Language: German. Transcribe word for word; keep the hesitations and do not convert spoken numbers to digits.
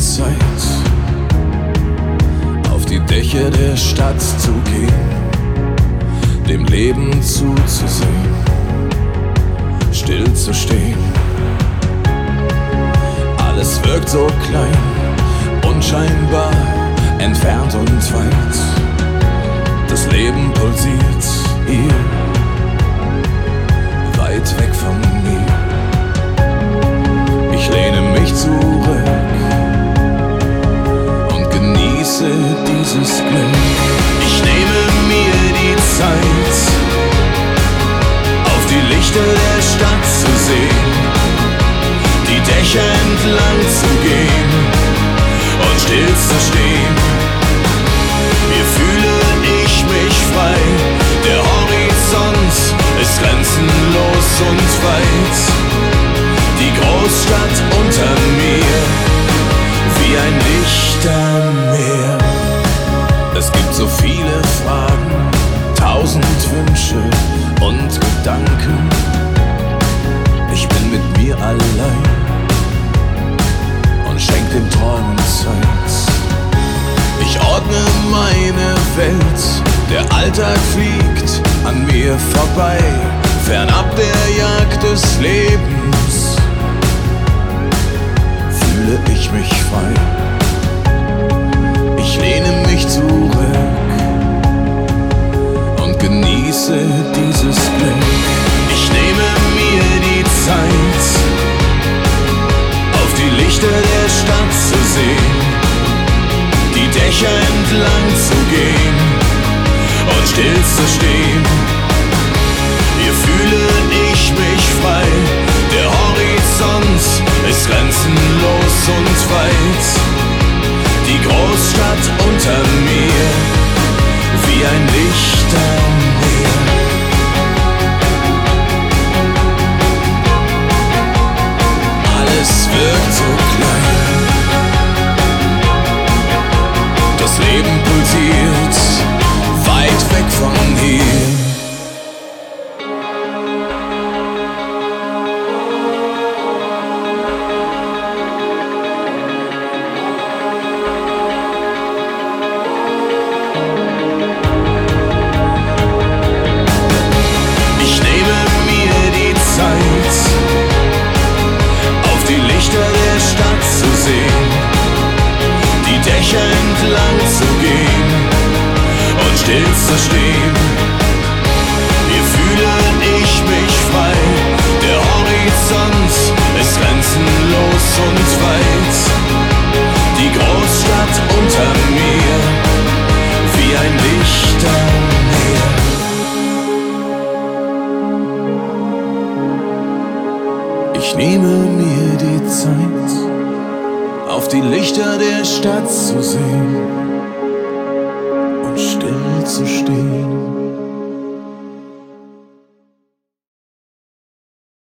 Zeit, auf die Dächer der Stadt zu gehen, dem Leben zuzusehen, still zu stehen. Alles wirkt so klein, unscheinbar, entfernt und weit. Das Leben pulsiert hier, weit weg von mir. Ich lehne mich zurück und genieße dieses Glück. Ich nehme mir die Zeit, auf die Lichter der Stadt zu sehen, die Dächer entlang zu gehen und still zu stehen. Hier fühle ich mich frei, der Horizont ist grenzenlos und weit. Die Großstadt unter mir, wie ein Lichtermeer. Es gibt so viele Fragen, tausend Wünsche und Gedanken. Ich bin mit mir allein und schenk den Träumen Zeit. Ich ordne meine Welt, der Alltag fliegt an mir vorbei, fernab der Jagd des Lebens fühle ich mich frei. Ich lehne mich zurück und genieße dieses Glück. Ich nehme mir die Zeit, auf die Lichter der Stadt zu sehen, die Dächer entlang zu gehen und still zu stehen. Hier fühle ich mich frei, der Horizont ist grenzenlos und weit. Die Großstadt unter mir, wie ein Lichtermeer. Alles wirkt so klein, das Leben pulsiert weit weg von hier. Entlang zu gehen und still zu stehen. Hier fühle ich mich frei, der Horizont ist grenzenlos und weit. Die Großstadt unter mir, wie ein Lichtermeer. Ich nehme mir die Zeit, auf die Lichter der Stadt zu sehen und still zu stehen.